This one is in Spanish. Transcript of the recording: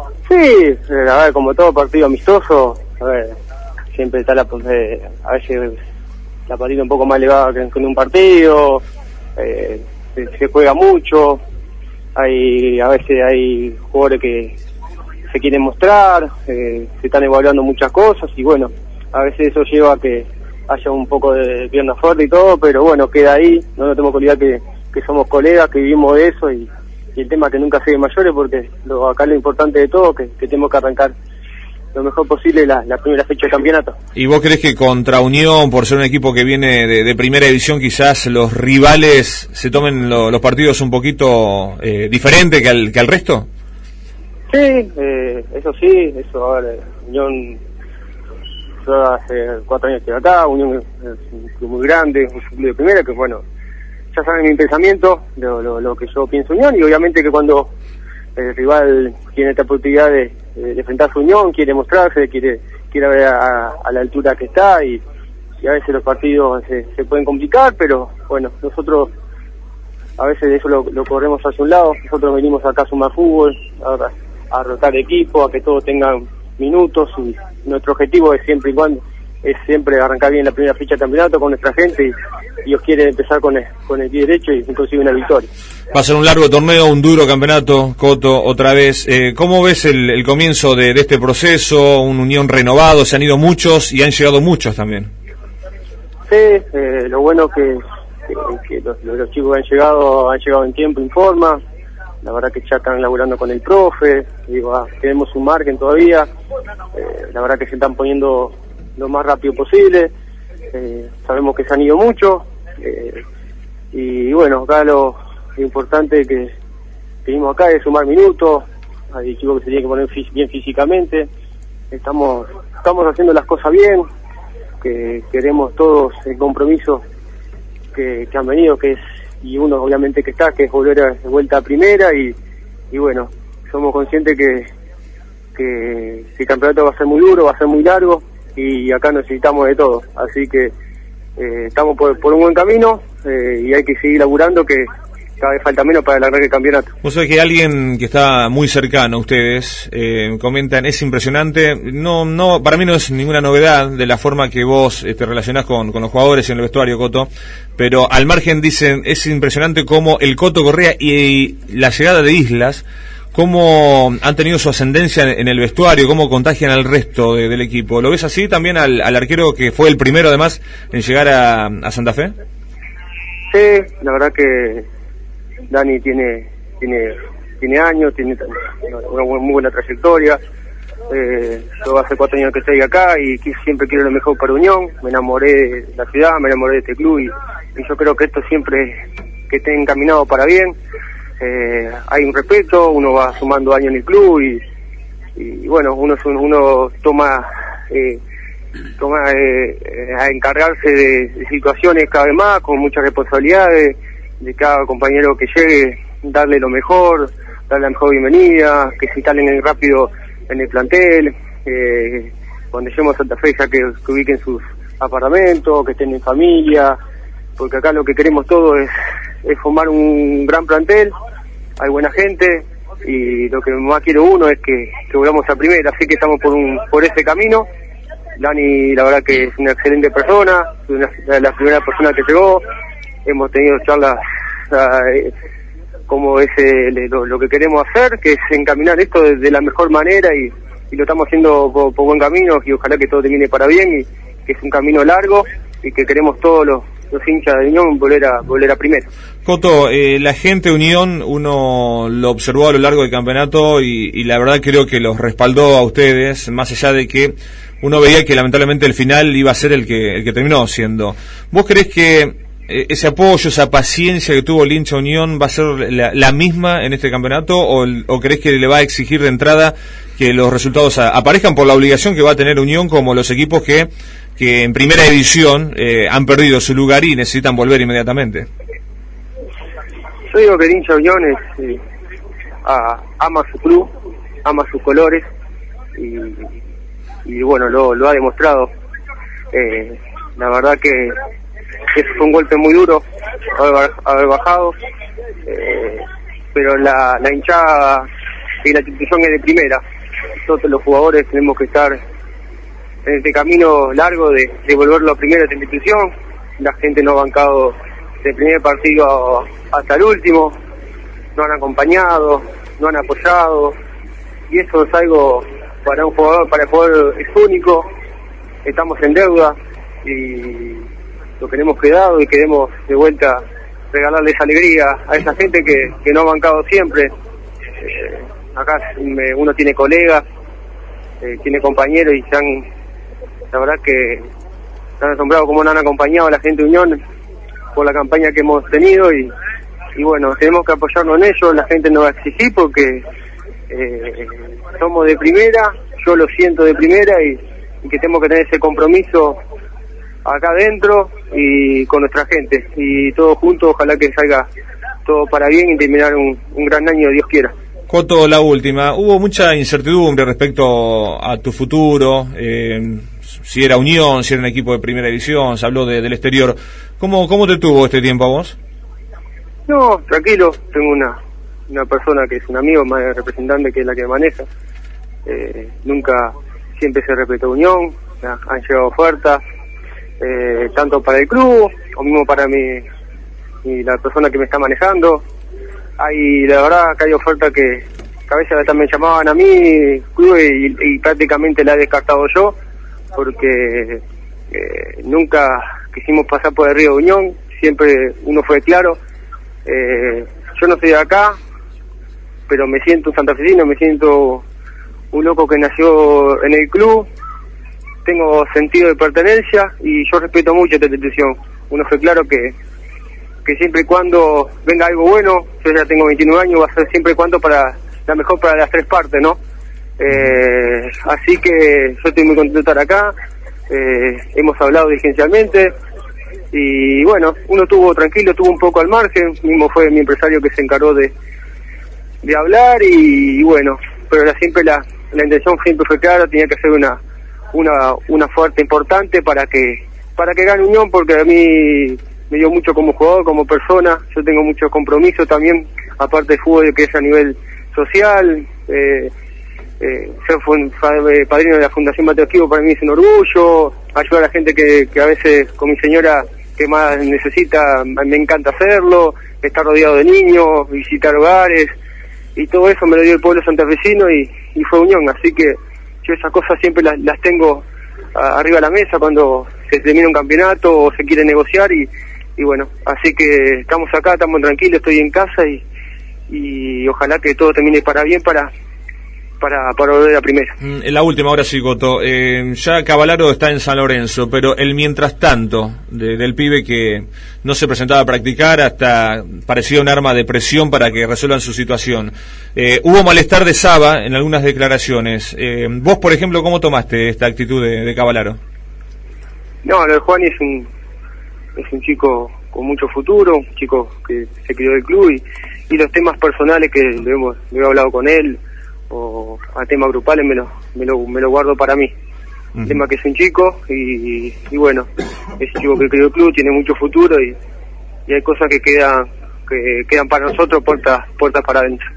Sí, a ver, como todo partido amistoso, a ver, siempre está a veces la partida un poco más elevada que en un partido, se juega mucho, a veces hay jugadores que se quieren mostrar, se están evaluando muchas cosas y bueno, a veces eso lleva a que haya un poco de pierna fuerte y todo, pero bueno, queda ahí, no nos tenemos que olvidar que somos colegas, que vivimos de eso y el tema que nunca se ve mayores, porque acá lo importante de todo, que tenemos que arrancar lo mejor posible la primera fecha de campeonato. ¿Y vos crees que contra Unión, por ser un equipo que viene de primera división, quizás los rivales se tomen los partidos un poquito diferente que al resto? Sí, eso, a ver, Unión, yo hace 4 años que estoy acá, Unión es un club muy grande, un club de primera, que bueno, ya saben mi pensamiento, lo que yo pienso Unión, y obviamente que cuando el rival tiene esta oportunidad de enfrentar a su Unión, quiere mostrarse, quiere ver a la altura que está, y a veces los partidos se pueden complicar, pero bueno, nosotros a veces de eso lo corremos hacia un lado, nosotros venimos acá a sumar fútbol, a rotar equipo, a que todos tengan minutos, y nuestro objetivo es siempre arrancar bien la primera fecha de campeonato con nuestra gente, y ellos quieren empezar con el pie derecho y conseguir una victoria. Va a ser un largo torneo, un duro campeonato, Coto, otra vez. ¿Cómo ves el comienzo de este proceso? Un Unión renovado, se han ido muchos y han llegado muchos también. Sí, lo bueno que los chicos que han llegado en tiempo, en forma. La verdad que ya están laburando con el profe, tenemos un margen todavía, la verdad que se están poniendo lo más rápido posible, sabemos que se han ido mucho, y bueno, acá lo importante que vimos acá es sumar minutos, hay chicos que se tienen que poner bien físicamente, estamos haciendo las cosas bien, que queremos todos el compromiso que han venido, y uno obviamente que es volver de vuelta a primera, y bueno, somos conscientes que el campeonato va a ser muy duro, va a ser muy largo, y acá necesitamos de todo, así que estamos por un buen camino, y hay que seguir laburando, que cada vez falta menos para el arranque del campeonato. Vos sabés que alguien que está muy cercano a ustedes, comentan, es impresionante, no, para mí no es ninguna novedad de la forma que vos te relacionás con los jugadores en el vestuario, Coto, pero al margen dicen, es impresionante cómo el Coto Correa y la llegada de Islas, cómo han tenido su ascendencia en el vestuario, cómo contagian al resto del equipo. ¿Lo ves así también al arquero que fue el primero además en llegar a Santa Fe? Sí, la verdad que Dani tiene años, tiene una muy buena trayectoria. Yo hace 4 años que estoy acá y siempre quiero lo mejor para Unión. Me enamoré de la ciudad, me enamoré de este club, y yo creo que esto siempre que esté encaminado para bien. Hay un respeto, uno va sumando años en el club, y bueno, uno toma a encargarse de situaciones cada vez más, con muchas responsabilidades, de cada compañero que llegue, darle lo mejor, darle la mejor bienvenida, que se instalen rápido en el plantel, cuando lleguemos a Santa Fe ya que ubiquen sus apartamentos, que estén en familia, porque acá lo que queremos todos es formar un gran plantel, hay buena gente, y lo que más quiero uno es que volvamos a primera, así que estamos por ese camino. Dani, la verdad que es una excelente persona, la primera persona que llegó, hemos tenido charlas como lo que queremos hacer, que es encaminar esto de la mejor manera, y lo estamos haciendo por buen camino, y ojalá que todo termine para bien, y que es un camino largo, y que queremos todos los hinchas de Unión volver a primera. Coto, la gente de Unión, uno lo observó a lo largo del campeonato, y la verdad creo que los respaldó a ustedes, más allá de que uno veía que lamentablemente el final iba a ser el que terminó siendo. ¿Vos creés que ese apoyo, esa paciencia que tuvo el hincha Unión va a ser la misma en este campeonato, o creés que le va a exigir de entrada que los resultados aparezcan por la obligación que va a tener Unión, como los equipos que en primera división han perdido su lugar y necesitan volver inmediatamente? Yo digo que el hincha Unión ama su club, ama sus colores, y bueno, lo ha demostrado. La verdad que fue un golpe muy duro haber bajado, pero la hinchada y la institución es de primera, nosotros los jugadores tenemos que estar en este camino largo de volverlo a primera de esta institución. La gente nos ha bancado del primer partido hasta el último, nos han acompañado, nos han apoyado, y eso es algo para un jugador, para el jugador es único. Estamos en deuda y lo que hemos quedado y queremos de vuelta regalarles alegría a esa gente que nos ha bancado siempre. Acá uno tiene colegas, tiene compañeros y la verdad que están asombrados cómo nos han acompañado a la gente de Unión por la campaña que hemos tenido y bueno, tenemos que apoyarnos en ellos. La gente nos va a exigir porque somos de primera, yo lo siento de primera y que tenemos que tener ese compromiso acá adentro y con nuestra gente y todos juntos, ojalá que salga todo para bien y terminar un gran año, Dios quiera. Coto, la última, hubo mucha incertidumbre respecto a tu futuro, si era Unión, si era un equipo de primera división, se habló del exterior. ¿Cómo te tuvo este tiempo a vos? No, tranquilo, tengo una persona que es un amigo, más representante, que es la que maneja. Nunca, siempre se respetó Unión, han llegado ofertas, tanto para el club, o mismo para mí y la persona que me está manejando. La verdad que hay ofertas que a veces también llamaban a mí, club, y prácticamente la he descartado yo, porque nunca quisimos pasar por el río de Unión, siempre uno fue claro. Yo no soy de acá, pero me siento un santafesino, me siento un loco que nació en el club, tengo sentido de pertenencia y yo respeto mucho esta institución. Uno fue claro que siempre y cuando venga algo bueno, yo ya tengo 29 años, va a ser siempre y cuando la mejor para las tres partes, ¿no? Así que yo estoy muy contento de estar acá, hemos hablado diligencialmente y bueno, uno estuvo tranquilo, estuvo un poco al margen, mismo fue mi empresario que se encargó de hablar y bueno, pero siempre la intención siempre fue clara, tenía que ser una fuerte importante para que gane Unión, porque a mí me dio mucho como jugador, como persona. Yo tengo muchos compromisos también, aparte de fútbol, que es a nivel social. Ser padrino de la Fundación Mateo Esquivo para mí es un orgullo. Ayudar a la gente que a veces, con mi señora, que más necesita, me encanta hacerlo. Estar rodeado de niños, visitar hogares, y todo eso me lo dio el pueblo santafesino y fue Unión. Así que yo esas cosas siempre las tengo arriba de la mesa cuando se termina un campeonato o se quiere negociar y bueno, así que estamos acá, estamos tranquilos, estoy en casa y ojalá que todo termine para bien para volver a primera. La última, ahora sí, Coto, ya Cavallaro está en San Lorenzo, pero el mientras tanto del pibe que no se presentaba a practicar, hasta parecía un arma de presión para que resuelvan su situación. Hubo malestar de Saba en algunas declaraciones. Vos, por ejemplo, ¿cómo tomaste esta actitud de Cavallaro? No, lo de Juan es un chico con mucho futuro, un chico que se crió del club y los temas personales que lo he hablado con él o a temas grupales me lo guardo para mí. El tema que es un chico y bueno, es un chico que crió el club, tiene mucho futuro y hay cosas que quedan para nosotros puertas para adentro.